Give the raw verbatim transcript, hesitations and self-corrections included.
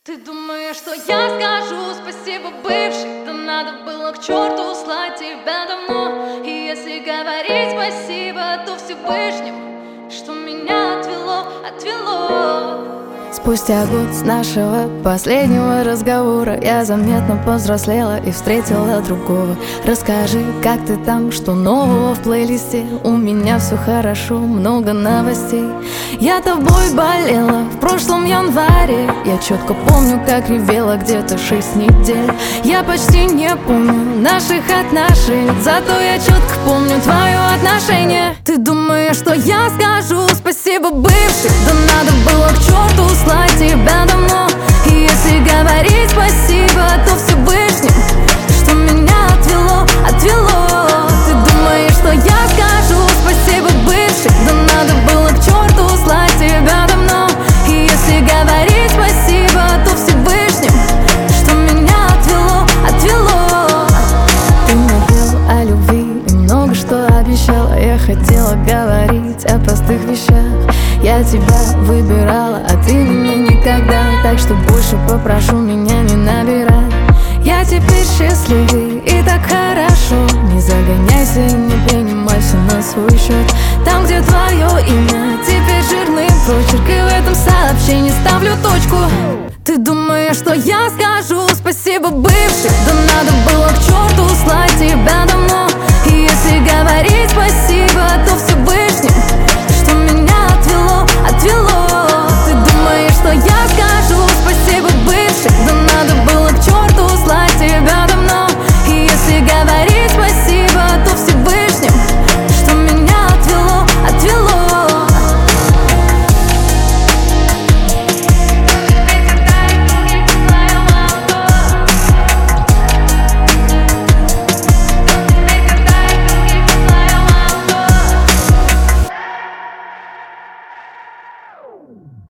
Ты думаешь, что я скажу спасибо бывшей? Да надо было к черту услать тебя давно. И если говорить спасибо, то Всевышнему, что меня отвело, отвело. Спустя год с нашего последнего разговора я заметно повзрослела и встретила другого. Расскажи, как ты там, что нового в плейлисте? У меня все хорошо, много новостей. Я тобой болела в прошлом январе. Я четко помню, как ревела где-то шесть недель. Я почти не помню наших отношений, зато я четко помню твое отношение. Ты думаешь, что я скажу спасибо бывшей? Да надо было к черту услать тебя давно. И если говорить спасибо, то Всевышнему, что меня отвело, отвело. Ты думаешь, что я скажу спасибо бывшей? Да надо было к черту услать тебя давно. И если говорить спасибо, то Всевышнему, что меня отвело, отвело. Ты мне пел о любви и много что обещала. Я хотела говорить о простых вещах. Я тебя выбирала, а ты меня никогда. Так что больше попрошу меня не набирать. Я теперь счастливый и так хорошо. Не загоняйся и не принимай все на свой счет. Там, где твое имя, теперь жирный прочерк, и в этом сообщении ставлю точку. Ты думаешь, что я скажу спасибо бывшей?